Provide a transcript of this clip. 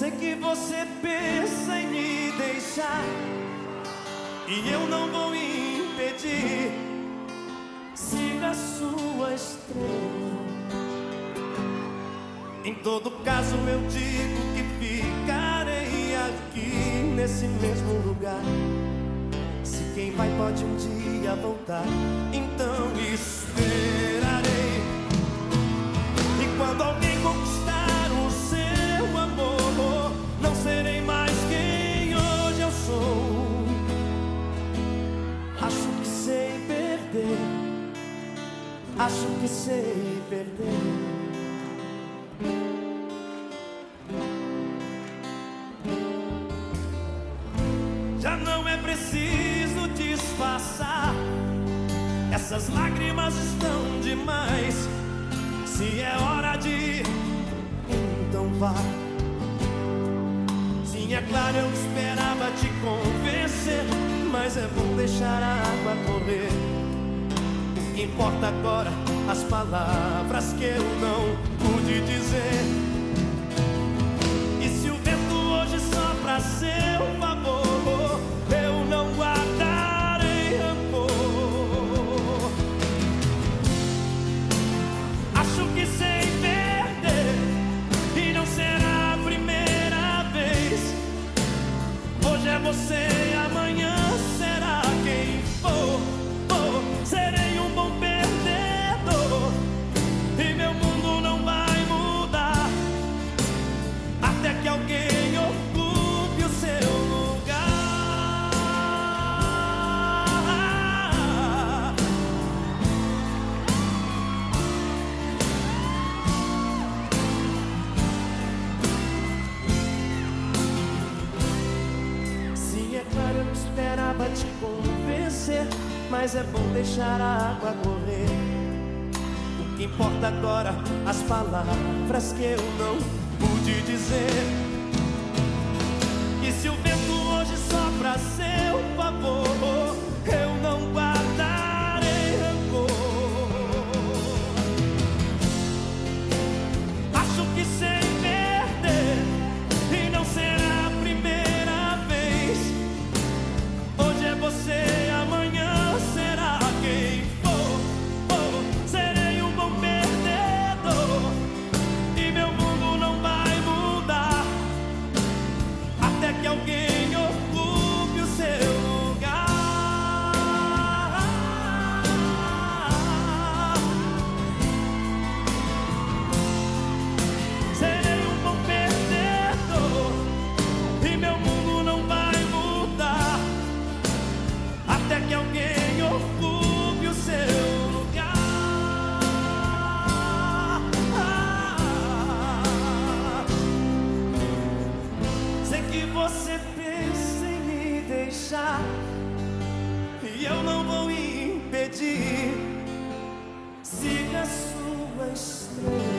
Sei que você pensa em me deixar e eu não vou impedir. Siga a sua estrela. Em todo caso eu digo que ficarei aqui nesse mesmo lugar. Se quem vai pode um dia voltar, então esperarei. E quando alguém conquistar o seu amor, não serei mais quem hoje eu sou. Acho que sei perder, acho que sei perder. Já não é preciso disfarçar, essas lágrimas estão demais. Se é hora de ir, então vá. Sim, é claro, eu esperava te convencer, mas é bom deixar a água correr. O que importa agora, as palavras que eu não pude dizer. E se o vento hoje sopra a seu favor, eu não guardarei rancor. Acho que sei perder e não será a primeira vez. Hoje é você e amanhã será quem for. Serei um bom perdedor e meu mundo não vai mudar até que alguém ocupe o seu lugar. Sim, é claro, eu não esperava te convencer, mas é bom deixar a água correr. O que importa agora, as palavras que eu não pude dizer. E se o vento hoje sopra a seu favor, eu não guardarei rancor. Acho que sei perder e não será a primeira vez. Hoje é você, amanhã será quem for. Serei um bom perdedor e meu mundo não vai mudar até que alguém ocupe o seu lugar. Serei um bom perdedor e meu mundo não vai mudar até que alguém ocupe o seu lugar. Sei que você pensa em me deixar e eu não vou impedir. Siga a sua estrela.